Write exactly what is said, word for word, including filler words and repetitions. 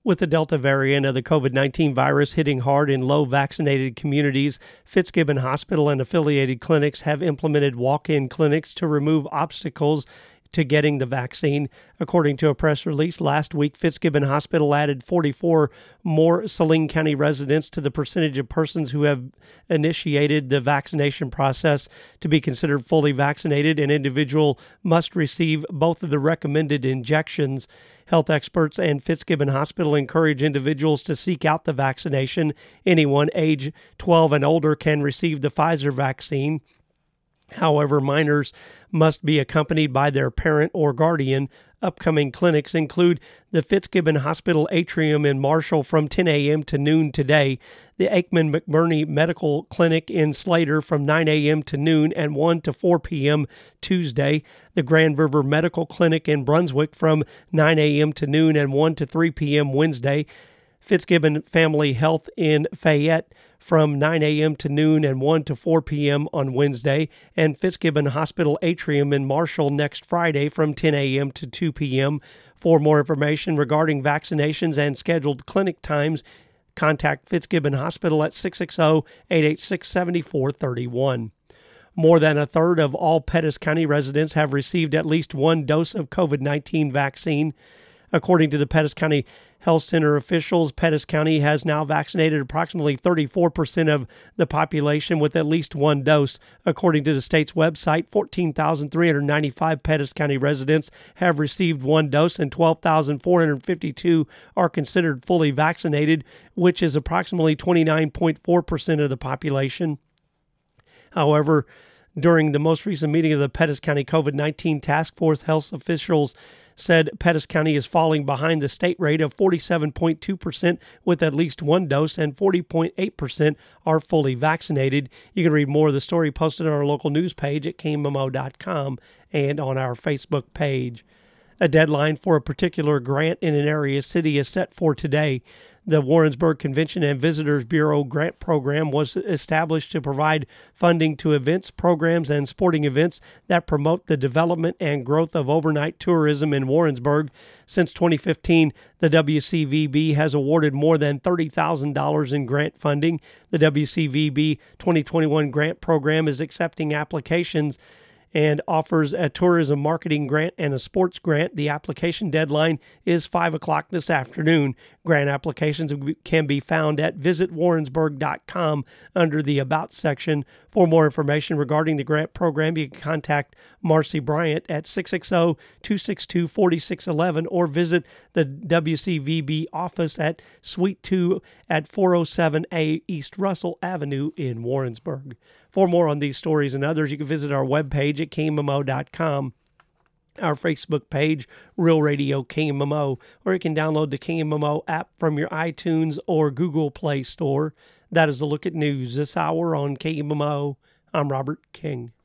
With the Delta variant of the COVID nineteen virus hitting hard in low-vaccinated communities, Fitzgibbon Hospital and affiliated clinics have implemented walk-in clinics to remove obstacles to getting the vaccine. According to a press release last week, Fitzgibbon Hospital added forty-four more Saline County residents to the percentage of persons who have initiated the vaccination process. To be considered fully vaccinated, an individual must receive both of the recommended injections. Health experts and Fitzgibbon Hospital encourage individuals to seek out the vaccination. Anyone age twelve and older can receive the Pfizer vaccine. However, minors must be accompanied by their parent or guardian. Upcoming clinics include the Fitzgibbon Hospital Atrium in Marshall from ten a.m. to noon today, the Aikman McBurney Medical Clinic in Slater from nine a.m. to noon and one to four p.m. Tuesday, the Grand River Medical Clinic in Brunswick from nine a.m. to noon and one to three p.m. Wednesday, Fitzgibbon Family Health in Fayette from nine a.m. to noon and one to four p.m. on Wednesday, and Fitzgibbon Hospital Atrium in Marshall next Friday from ten a.m. to two p.m. For more information regarding vaccinations and scheduled clinic times, contact Fitzgibbon Hospital at six six zero, eight eight six, seven four three one. More than a third of all Pettis County residents have received at least one dose of COVID nineteen vaccine. According to the Pettis County Health Center officials, Pettis County has now vaccinated approximately thirty-four percent of the population with at least one dose. According to the state's website, fourteen thousand three hundred ninety-five Pettis County residents have received one dose and twelve thousand four hundred fifty-two are considered fully vaccinated, which is approximately twenty-nine point four percent of the population. However, during the most recent meeting of the Pettis County COVID nineteen Task Force, health officials said Pettis County is falling behind the state rate of forty-seven point two percent with at least one dose and forty point eight percent are fully vaccinated. You can read more of the story posted on our local news page at K M M O dot com and on our Facebook page. A deadline for a particular grant in an area city is set for today. The Warrensburg Convention and Visitors Bureau grant program was established to provide funding to events, programs, and sporting events that promote the development and growth of overnight tourism in Warrensburg. Since twenty fifteen, the W C V B has awarded more than thirty thousand dollars in grant funding. The W C V B twenty twenty-one grant program is accepting applications and offers a tourism marketing grant and a sports grant. The application deadline is five o'clock this afternoon. Grant applications can be found at visit warrensburg dot com under the About section. For more information regarding the grant program, you can contact Marcy Bryant at six six zero, two six two, four six one one or visit the W C V B office at Suite two at four oh seven A East Russell Avenue in Warrensburg. For more on these stories and others, you can visit our webpage at K M M O dot com, our Facebook page, Real Radio K M M O, or you can download the K M M O app from your iTunes or Google Play Store. That is a look at news this hour on K M M O. I'm Robert King.